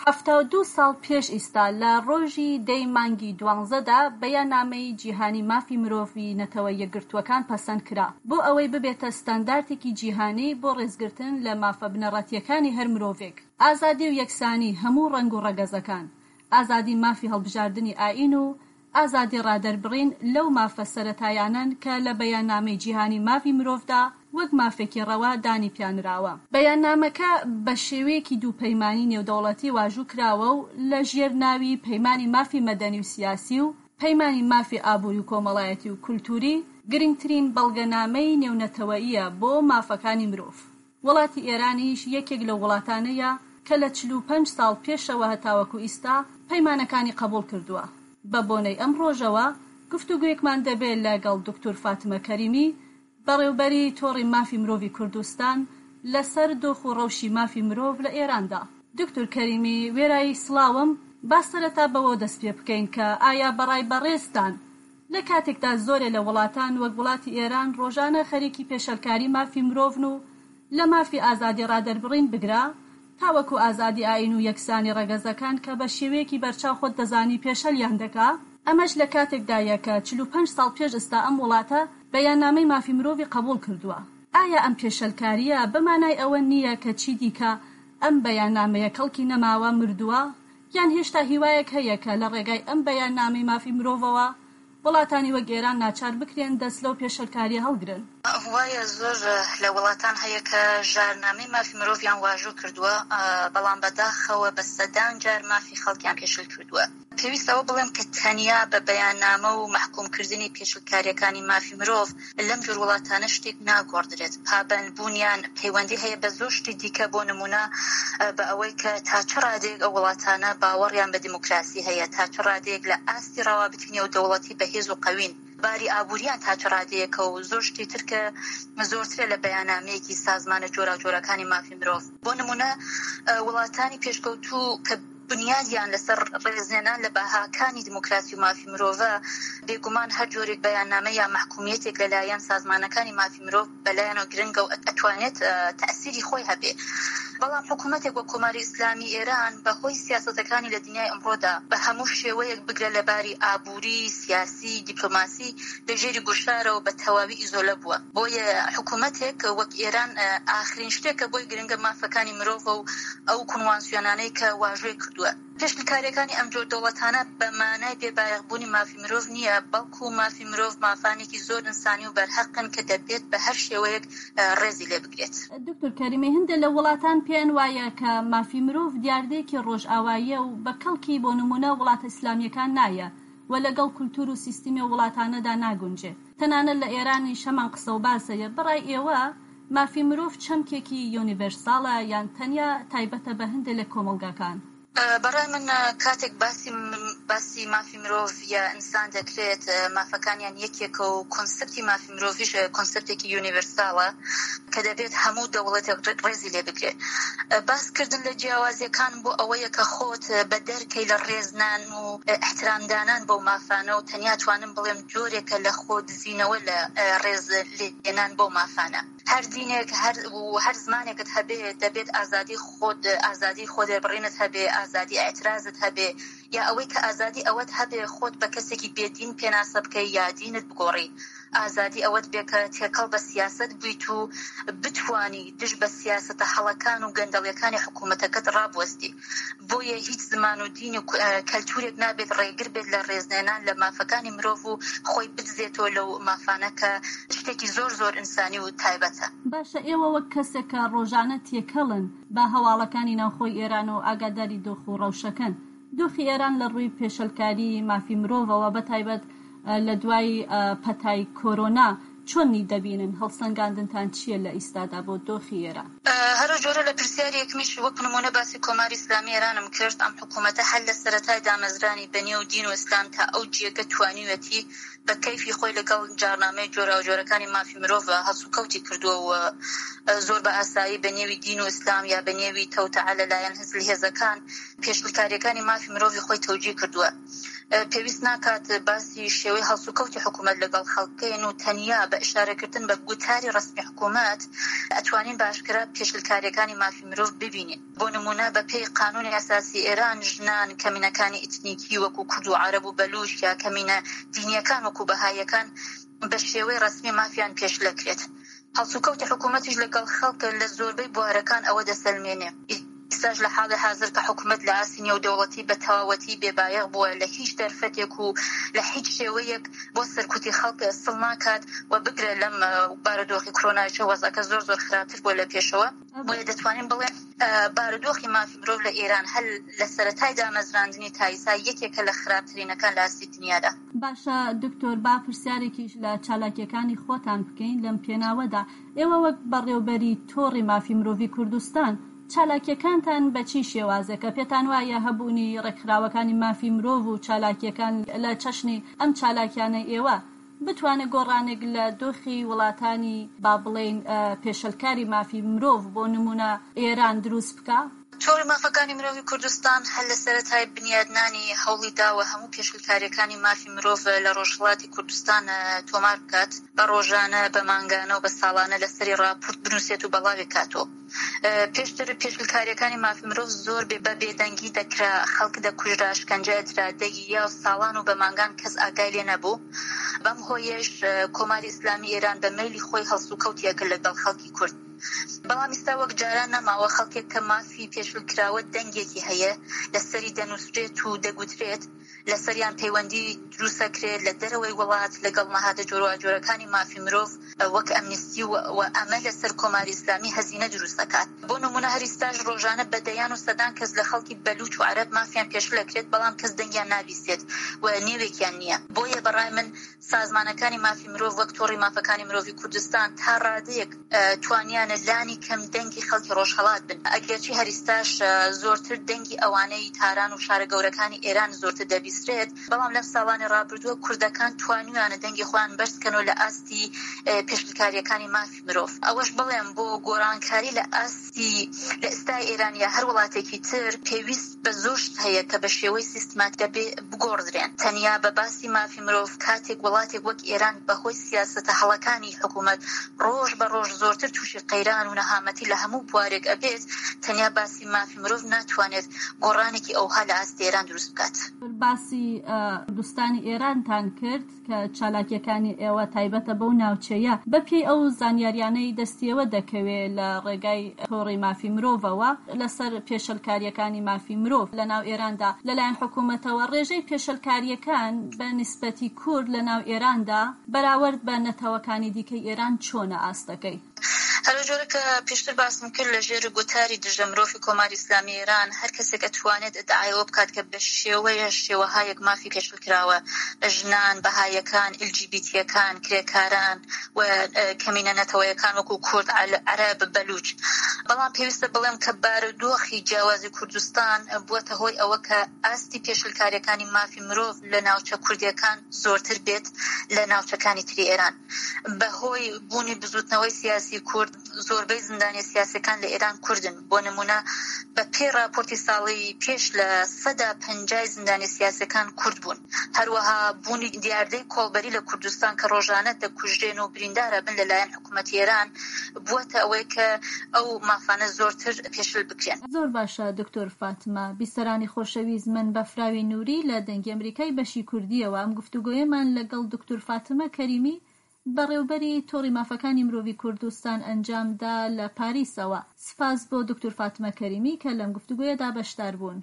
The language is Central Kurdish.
72 ساڵ پێش ئێستا لە ڕۆژی 10 مانگی 12دا بەیاننامەی جیهانی مافی مرۆڤی نەتەوە یەکگرتووەکان پەسەند کرا بۆ ئەوەی ببێتە ستانداردێکی جیهانی بۆ ڕێزگرتن لە مافە بنەڕەتیەکانی هەر مرۆڤێک، ئازادی و یەکسانی هەموو ڕەنگ و ڕەگەزەکان، ئازادی مافی هەڵبژاردننی ئاین و ئازادی ڕادەربڕین لەو مافە سەرەتایانن کە لە بەیاننامەی جیهانی مافی مرۆڤدا وەک مافێکی ڕەوا دانی پیانراوە. بەیاننامەکە بە شێوەیەکی دووپەیمانی نێودەوڵەتی واژوو کراوە و لە ژێرناوی پەیمانی مافی مەدەنی و سیاسی و پەیمانی مافی ئابووری و کۆمەڵایەتی و کولتوری گرنگترین بەڵگەنامەی نێونەتەوەییە بۆ مافەکانی مرۆڤ. وڵاتی ئێرانیش یەکێک لە وڵاتانەیە کە لە 45 ساڵ پێشەوە هەتاوەکو ئیستا پەیمانەکانی قبول کردووە. بە بۆنەی ئەم ڕۆژەوە گفتوگویەکمان دەبێت لەگەڵ دکتۆر فاتمە کەریمی بەڕێوەبەری تۆڕی مافی مرۆڤی کوردستان لەسەر دۆخ و ڕەوشی مافی مرۆڤ لە ئێراندا. دکتۆر کەریمی وێرایی سڵاوم، با سەرەتا بەوە دەست پێ بکەین کە ئایا بەڕای بەڕێزتان لە کاتێکدا زۆرێ لە وڵاتان وەک وڵاتی ئێران ڕۆژانە خەریکی پێشەلکاری مافی مرۆڤن و لە مافی ئازادی ڕادەربڕین بگرا تاوەکو ئازادی ئاین و یەکسانی ڕەگەزەکان کە بە شێوەیەکی بەرچاو خۆت دەزانی پێشەلیان دەکا، ئەمەش لە کاتێکدایە کە 45 ساڵ پێش ئێستا ئەم وڵاتە بەیاننامەی مافی مرۆڤی قبول کردووە. ئایا ئەم پێشەلکاریە بەمانای ئەوە نییە کە چی دیکە ئەم بەیاننامەیە کەڵکی نەماوە مردووە، یان هێشتا هیوایەک هەیە کە لە ڕێگای ئەم بەیاننامەی مافی مرۆڤەوە وڵاتانی وەک ئێران ناچار بکرێن دەست لەو پێشەلکاریە هەڵگرن؟ وایە زۆر لە وڵاتان هەیە کە ژارنامەی مافی مرۆڤیان واژوو کردووە، بەڵام بەداخەوە بە سەدان جار مافی خەڵکیان پێشل کردووە. پێویستەوە بڵێم کە تەنیا بە بەیاننامە و محکومکردنی پێشلکاریەکانی مافی مرۆڤ لەم جور وڵاتانە شتێک ناگۆڕدرێت. پابەندبوونیان پەیوەندی هەیە بە زۆر شتی دیکە، بۆ نمونە بە ئەوەی کە تا چ ڕادێک ئەو وڵاتانە باوەڕیان بە دیموکراسی هەیە، تا چ ڕادێک لە ئاستی ڕەوابردنی نێودەوڵەتی بەهێز و قەوین، باری ئابووریان تا چ ڕادەیەکە و زۆر شتی تر کە زۆرترە لە بەیاننامەیەکی سازمانە جۆراوجۆرەکانی مافی مرۆڤ. بۆ نمونە وڵاتانی پێشکەوتوو کە بنیادیان لەسەر ڕێزێنان لە باهاکانی دیموکراسی و مافی مرۆڤە، بێگومان هەر جۆرێک بەیاننامە یا محکومیەتێک لەلایەن سازمانەکانی مافی مرۆڤ بەلایەنەوە گرنگە و ئەتوانێت تەئسیری خۆی هەبێ. بەڵام حکوومەتێک وەک کۆماری ئیسلامی ئێران بەهۆی سیاسەتەکانی لە دنیای ئەمڕۆدا بە هەموو شێوەیەک بگرە لەباری ئابووری، سیاسی، دیپلۆماسی لەژێری گوشارەوە بە تەواوی ئیزۆلە بووە. بۆیە حکوومەتێک وەک ئێران ئاخرین شتێکە بۆی گرنگە مافەکانی مرۆڤ و ئەو کنوانسیۆنانەی کە واژوێ کردووە. پێشنکاریەکانی ئەم جۆر دەوڵەتانە بە مانای بێبایەقبوونی مافی مرۆڤ نییە، بەڵکو مافی مرۆڤ مافانێکی زۆر ئینسانی و بەرحەقن کە دەبێت بە هەر شێوەیەک ڕێزی لێ بگرێت. دکتۆر کەریمی، هەندێک لە وڵاتان پێیان وایە کە مافی مرۆڤ دیاردەیەکی ڕۆژئاواییە و بە کەڵکی بۆ نمونە وڵاتە ئیسلامیەکان نایە و لەگەڵ کولتور و سیستمی وڵاتانەدا ناگونجێ. تەنانەت لە ئێرانی شەمان قسە و باسەیە. بەڕای ئێوە مافی مرۆڤ چەمکێکی یونیڤەرساڵە یان تەنیا تایبەتە بە هەندێک لە کۆمەڵگەکان؟ بەڕای من کاتێک باسی مافی مرۆڤ یا ئینسان دەکرێت، مافەکانیان یەکێکە و کۆنسپتی مافی مرۆڤیش کۆنسپتێکی یونیڤەرساڵە کە دەبێت هەموو دەوڵەتێک ڕێزی لێ بگرێت. باسکردن لە جیاوازیەکان بۆ ئەوەیە کە خۆت بە دەرکەی لە ڕێزنان و احترامدانان بۆ مافانە و تەنیا توانم بڵێم جۆرێکە لە خۆ دزینەوە لە ڕێز لێنان بۆ مافانە. هەر دینێک هەر زمانێکت هەبێ دەبێت ئازادی خۆدەربڕینت هەبێ، ئازادی ئاعترازت هەبێ، یا ئەوەی کە ئازادی ئەوەت هەبێ خۆت بە کەسێکی بێدین پێناسە بکەی یا دینت بگۆڕی. ئازادی ئەوەت بێ کە تێکەڵ بە سیاست بوویت و بتوانی دژ بە سیاسەتە هەڵەکان و گەندەڵیەکانی حکوومەتەکەت ڕابوەستی. بۆیە هیچ زمان و دین و کەلتورێک نابێت ڕێگر بێت لە ڕێزنێنان لە مافەکانی مرۆڤ و خۆی بدزێتەوە لەو مافانە کە شتێکی زۆر زۆر ئینسانی و تایبەتە. باشە، ئێوە وەک کەسێکە ڕۆژانە تێکەڵن بە هەواڵەکانی ناوخۆی ئێران و ئاگاداری دۆخ و ڕەوشەکەن، دۆخی ئێران لە ڕووی پێشەلکاری مافی مرۆڤەوە بەتایبەت لە دوای پەتای کۆرۆنا چۆنی دەبینن؟ هەڵسەنگاندنتان چییە لە ئیستادا بۆ دۆخی ئێران؟ هەر جۆرە لە پرسیارێکمیش وەک نمونە باسی کۆماری ئیسلامی ئێرانم کرد. ئەم حکوومەتە هەر لە سەرەتای دامەزرانی بەنێو دین و ئیسلام تا ئەو جێگە توانیوەتی بە کەیفی خۆی لەگەڵ جارنامەی جۆراوجۆرەکانی مافی مرۆڤ هەسوکەوتی کردووە و زۆر بە ئاسایی بە نێوی دین و ئیسلام یا بە نێوی تەوتەعە لەلایەن هێزەکان پێشبڕکێکانی مافی مرۆڤی خۆی تەوجیه کردووە. پێویست ناکات باسی شێوەی هەڵسوکەوتی حکوومەت لەگەڵ خەڵکەین و تەنیا بە ئشارەکردن بە گوتاری ڕسمی حکوومەت ئەتوانین باشکرا پێشبڕکێکانی مافی مرۆڤ ببینین. بۆ نمونە بە پێی قانونی ئەساسی ئێران ژنان کەمینەکانی ئیتنیکی وەکو کورد و عەرەب و بەلوچ یا کەمینە دینیەکان وەکو بەهاییەکان بە شێوەی ڕسمی مافیان پێشلەکرێت. هەڵسوکەوتی حکوومەتیش لەگەڵ خەڵک لە زۆربەی بوارەکان ئەوە دەسەلمێنێ. ئێستاش لە حاڵی حاضر کە حکوومەت لە ئاسی نێودەوڵەتی بە تەواوەتی بێبایەغ بووە لە هیچ دەرفەتێک و لە هیچ شێوەیەک بۆ سەرکوتی خەڵک ئەسڵ ناکات و بگرێت لەم بارودۆخی کۆرۆناییە وەزعەکە زۆر خراپتر بووە لە پێشەوە. بۆیە دەتوانین بڵێن بارودۆخی مافی مرۆڤ لە ئێران هەل لە سەرەتای دامەزراندنی تایسا یەکێکە لە خراپترینەکان لە ئاستی دنیادا. باشە دکتۆر، با پرسیارێکیش لە چالاکیەکانی خۆتان بکەین لەم پێناوەدا. ئێوە وەک بەڕێوەبەری تۆڕی مافی مرۆڤی کوردستان چالاکیەکانتان بە چی شێوازەکە پێتان وایە هەبوونی ڕێکخراوەکانی مافی مرۆڤ و چالاکیەکان لە چەشنی ئەم چالاکیانە ئێوە بتوانێت گۆڕانێک لە دۆخی وڵاتانی با بڵێن پێشەلکاری مافی مرۆڤ بۆ نمونە ئێران دروست بکە؟ تۆڕی مافەکانی مرۆڤی کوردستان هەل لە سەرەتای بنیادنانی هەوڵی داوە هەموو پێشکاریەکانی مافی مرۆڤ لە ڕۆژهەڵاتی کوردستان تۆمار بکات، بە ڕۆژانە، بە مانگانە و بە ساڵانە لەسەری ڕاپۆرت بنووسێت و بەڵاوی کاتۆ. پێشتر پێشکاریەکانی مافی مرۆڤ زۆر بە بێدەنگی دەکرا، خەڵک دەکوژرا، شکنجە ئەدرا، دەگیریا و ساڵان و بە مانگان کەس ئاگای لێ نەبوو. بەم هۆیەش کۆماری ئیسلامی ئێران بە مەیلی خۆی هەڵسوکەوتیەکە لەگەڵ خەڵکی کورد. بەڵام ئێستا وەک جاران نەماوە خەڵکێک کە مافی پێشبڕکراوە دەنگێکی هەیە لەسەری دەنووسرێت و دەگوترێت، لەسەریان پەیوەندی دروستەکرێت لە دەرەوەی وڵات لەگەڵ نەهاتە جۆرەوەجۆرەکانی مافی مرۆڤ وەک ئەمنیستی و ئەمە لەسەر کۆماری ئیسلامی هەزینە دروست دەکات. بۆ نمونە هەر ئێستاش ڕۆژانە بەدەیان و سەدان کەس لە خەڵکی بەلوچ و عەرەب مافیان پێشلەکرێت، بەڵام کەس دەنگیان نابیستێت و نێوێکیان نییە. بۆیە بەڕای من سازمانەکانی مافی مرۆڤ وەک تۆڕی مافەکانی مرۆڤی کوردستان تا ڕادەیەک توانیانە لانی کەم دەنگی خەڵکی ڕۆژهەڵات بن. ئەگەرچی هەر ئێستاش زۆرتر دەنگی ئەوانەی تاران و شارە گەورەکانی ئێران زۆرتر دەبیسترێت، بەڵام لەم ساڵانی ڕابردووە کوردەکان توانیانە دەنگی خۆیان بەرزکەنەوە لە ئاستی پێشبڕکاریەکانی مافی مرۆڤ. ئەوەش بڵێم بۆ گۆڕانکاری لە ئاستی لە ئێستای ئێران یا هەر وڵاتێکی تر پێویست بە زۆر شت هەیە کە بە شێوەی سیستمات دەبێ بگۆڕدرێن. تەنیا بە باسی مافی مرۆڤ کاتێک وڵاتێک وەک ئێران بەهۆی سیاسەتە هەڵەکانی حکوومەت ڕۆژ بە ڕۆژ زۆرتر تووشی قەیران و نەهامەتی لە هەموو بوارێک ئەبێت، تەنیا باسی مافی مرۆڤ ناتوانێت گۆڕانێکی ئەوها لە ئاستی ئێران دروست بکات. باسی کوردستانی ئێرانتان کرد کە چالاکیەکانی ئێوە تایبەتە بەو ناوچەیە، بەپێی ئەو زانیاریانەی دەستیەوە دەکەوێت لە ڕێگای تۆڕی مافی مرۆڤەوە لەسەر پێشەلکاریەکانی مافی مرۆڤ لە ناو ئێراندا لەلایەن حکوومەتەوە، ڕێژەی پێشەلکاریەکان بە نیسبەتی کورد لە ناو ئێراندا بەراورد بە نەتەوەکانی دیکەی ئێران چۆنە ئاستەکەی؟ هەرو جۆرە کە پێشتر باسم کرد لە ژێر گوتاری دژە مرۆڤی کۆماری ئیسلامی ئێران هەر کەسێک ئەتوانێت ئەدعایەوە بکات کە بە شێوەهایەک مافی پێشبڕکراوە ژنان، بەهایەکان، LGBTیەکان، کرێکاران و کەمینە نەتەوەیەکان وەکو کورد، عەرەب، بەلوچ. بەڵام پێویستە بڵێم کە بارودۆخی جیاوازی کوردستان بووەتە هۆی ئەوە کە ئاستی پێشبڕکاریەکانی مافی مرۆڤ لە ناوچە کوردیەکان زۆرتر بێت لە ناوچەکانی تری ئێران. بەهۆی بوونی بزوتنەوەی سیاسی کورد زۆربەی زندانی سیاسەکان لە ئێران کوردن. بۆ نمونە بە پێی راپۆرتی ساڵی پێش لە 150 زندانی سیاسەکان کورد بوون. هەروەها بوونی دیاردەی کۆڵبەری لە کوردستان کە ڕۆژانە دەکوژرێن و بریندارە بن لەلایەن حکوومەتی ئێران بووەتە ئەوەی کە ئەو مافانە زۆرتر پێشل بکرێن. زۆر باشە دکتۆر فاتمە. بیسەرانی خۆشەویست، من بەفراوی نووری لە دەنگی ئەمریکای بەشی کوردیەوە ئەم گفتوگۆیەمان لەگەڵ دکتۆر فاتمە کەریمی بەڕێوبەری تۆڕی مافەکانی مرۆڤی کوردستان ئەنجامدا لە پاریسەوە. سپاس بۆ دکتۆر فاتمە کەریمی کە لەم گفتوگۆیەدا بەشدار بوون.